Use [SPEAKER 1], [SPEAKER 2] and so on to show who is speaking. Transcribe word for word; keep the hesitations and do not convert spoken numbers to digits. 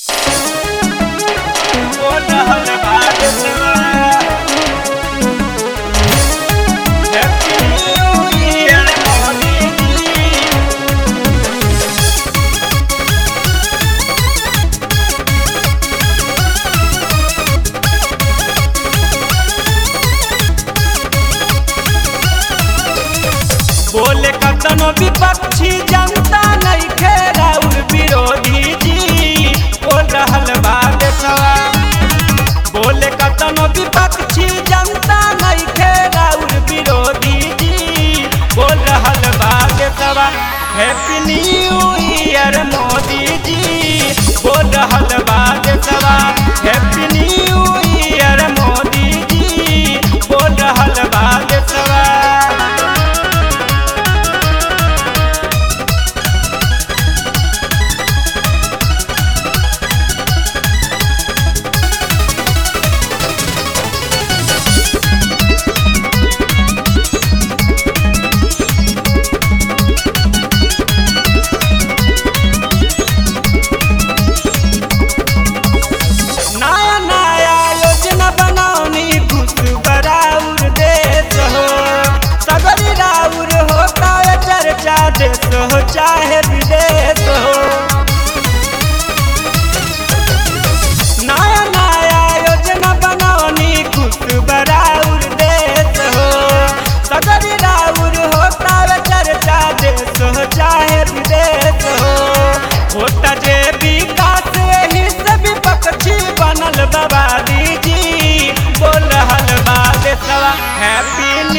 [SPEAKER 1] बोले कतनो विपक्षी जनता नहीं खेराउर विरोधी जी बोल रहल बा देशवा। बोले कतनो विपक्षी जनता नहीं खेराउर विरोधी जी बोल रहल बा देशवा। Happy new year Modi ji बोल रहल बा देशवा। Happy new year Modi ji बोल रहल बा देशवा। देश हो चाहे विदेश हो, नया नया योजना बनौनी खुश बराउर देश हो। सगरी राउर होता चर्चा देश हो चाहे विदेश हो। होता जे विकास ही से विपक्षी बनल बवाली जी बोल रहल बा देशवा। हैप्पी